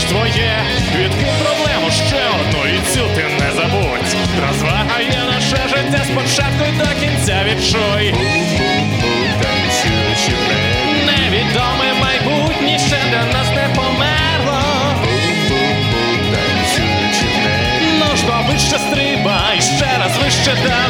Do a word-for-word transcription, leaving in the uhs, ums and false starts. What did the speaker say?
твоє, відкинь проблему ще одну і цю ти не забудь. Розвага є наше життя спочатку й до кінця відчуй. Невідоме майбутнє ще для нас не померло. Ну ж бо вище стрибай, ще раз вище дай.